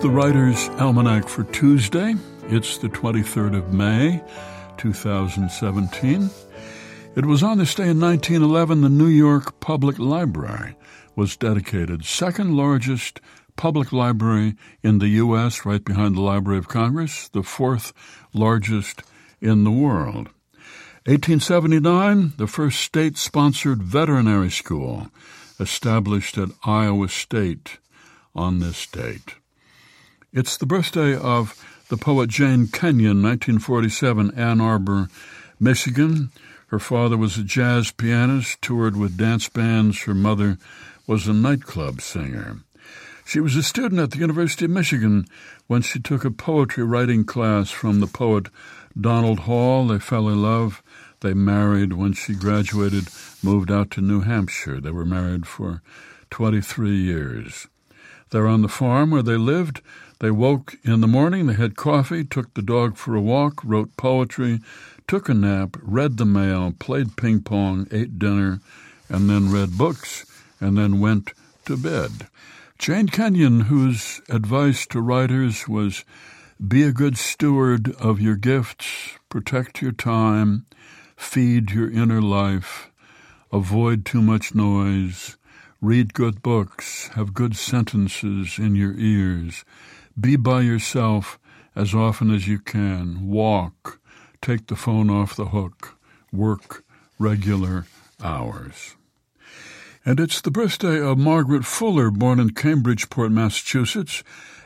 the Writer's Almanac for Tuesday. It's the 23rd of May, 2017. It was on this day in 1911 the New York Public Library was dedicated, second largest public library in the U.S., right behind the Library of Congress, the fourth largest in the world. 1879, the first state-sponsored veterinary school established at Iowa State on this date. It's the birthday of the poet Jane Kenyon, 1947, Ann Arbor, Michigan. Her father was a jazz pianist, toured with dance bands. Her mother was a nightclub singer. She was a student at the University of Michigan when she took a poetry writing class from the poet Donald Hall. They fell in love. They married. When she graduated, moved out to New Hampshire. They were married for 23 years. There on the farm where they lived, they woke in the morning, they had coffee, took the dog for a walk, wrote poetry, took a nap, read the mail, played ping pong, ate dinner, and then read books, and then went to bed. Jane Kenyon, whose advice to writers was, be a good steward of your gifts, protect your time, feed your inner life, avoid too much noise, read good books, have good sentences in your ears, be by yourself as often as you can, walk, take the phone off the hook, work regular hours. And it's the birthday of Margaret Fuller, born in Cambridgeport, Massachusetts,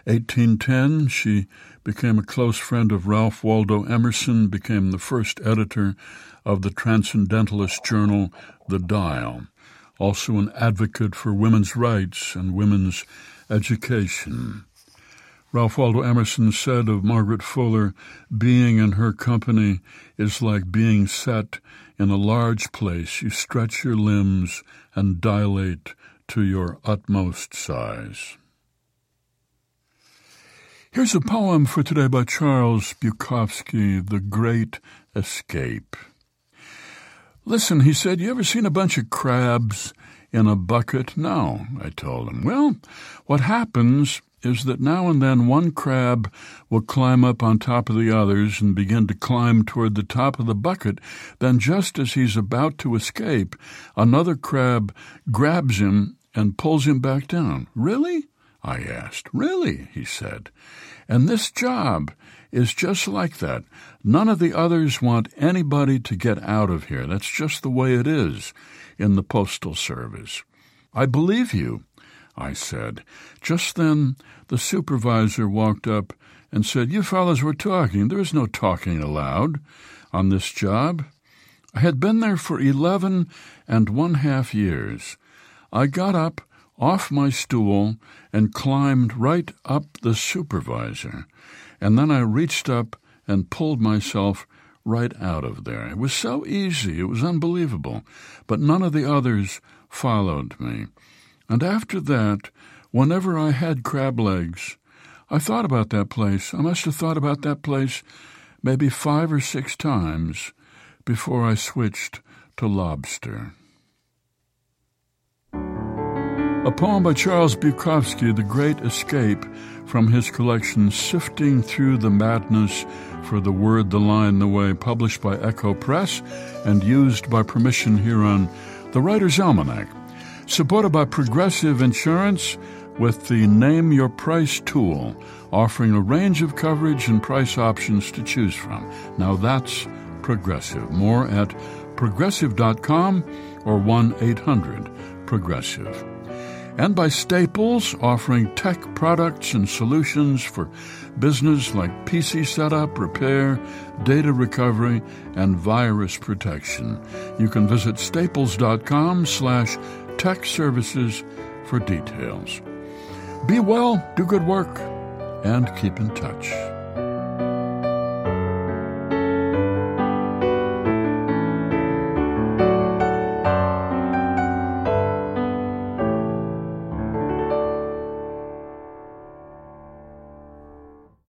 1810. She became a close friend of Ralph Waldo Emerson, became the first editor of the Transcendentalist journal, The Dial, also an advocate for women's rights and women's education. Ralph Waldo Emerson said of Margaret Fuller, being in her company is like being set in a large place. You stretch your limbs and dilate to your utmost size. Here's a poem for today by Charles Bukowski, The Great Escape. Listen, he said, you ever seen a bunch of crabs in a bucket? No, I told him. Well, what happens is that now and then one crab will climb up on top of the others and begin to climb toward the top of the bucket. Then just as he's about to escape, another crab grabs him and pulls him back down. Really? I asked. Really, he said. And this job is just like that. None of the others want anybody to get out of here. That's just the way it is in the Postal Service. I believe you, I said. Just then the supervisor walked up and said, you fellas were talking. There is no talking allowed on this job. I had been there for 11 1/2 years. I got up off my stool and climbed right up the supervisor, and then I reached up and pulled myself right out of there. It was so easy. It was unbelievable. But none of the others followed me. And after that, whenever I had crab legs, I thought about that place. I must have thought about that place maybe 5 or 6 times before I switched to lobster. A poem by Charles Bukowski, The Great Escape, from his collection Sifting Through the Madness for the Word, the Line, the Way, published by Echo Press and used by permission here on The Writer's Almanac. Supported by Progressive Insurance with the Name Your Price tool, offering a range of coverage and price options to choose from. Now that's Progressive. More at progressive.com or 1-800-PROGRESSIVE. And by Staples, offering tech products and solutions for business like PC setup, repair, data recovery, and virus protection. You can visit staples.com/tech services for details. Be well, do good work, and keep in touch.